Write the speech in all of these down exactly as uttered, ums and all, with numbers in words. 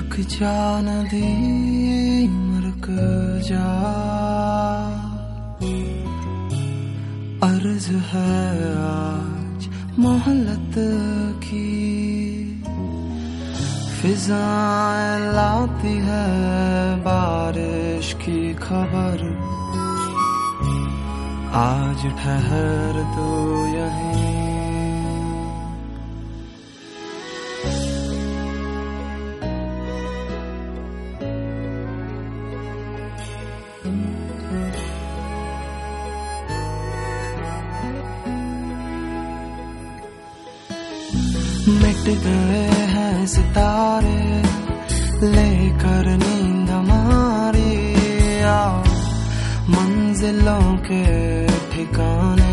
रुक जा नदी रुक जा, अर्ज है आज मोहल्लत की, फिजाएं लाती है बारिश की खबर, आज ठहर तो यहीं। मिट गए हैं सितारे लेकर नींद हमारी, आओ मंजिलों के ठिकाने।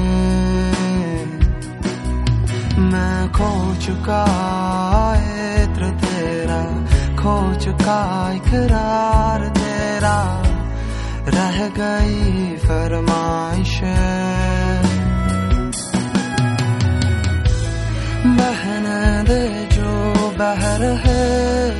मैं खो चुका इत्र तेरा, खो चुका इकरार तेरा, रह गई फरमाइशें। बहने दे जो बहर है,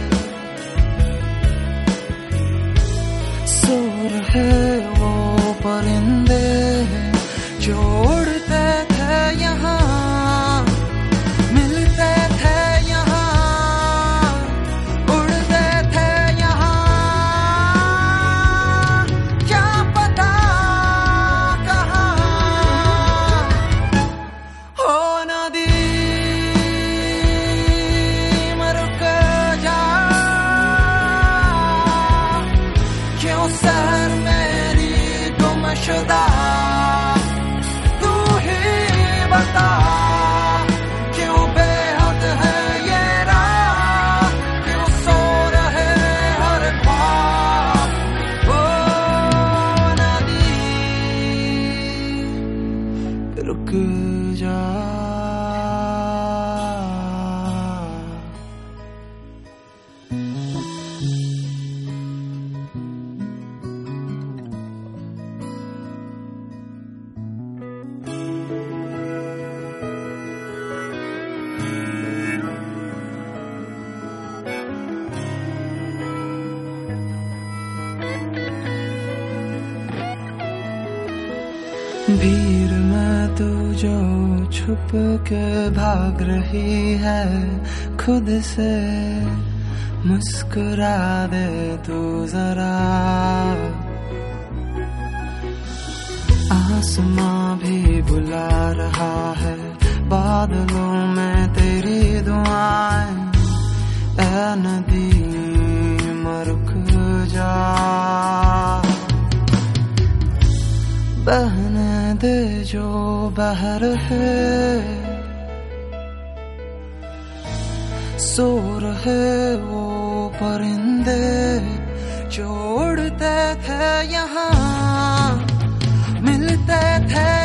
सूर है वो परिंदे जो उड़ते थे यहाँ, मिलते थे यहाँ, उड़ते थे यहाँ, क्या पता कहाँ हो नदी सर मेरी गुमशुदा, तू ही बता क्यों बेहद है ये रात, क्यों सो रहे हर ख्वाब। ओ नदी रुक जा, भीड़ में तू जो छुप के भाग रही है खुद से, मुस्कुरा दे तू जरा। आसमां भी बुला रहा है बादलों में तेरी दुआएं, ऐ नदी रुक जा। बहने दे जो बहर है, सूर है वो परिंदे जो उड़ते थे यहाँ, मिलते थे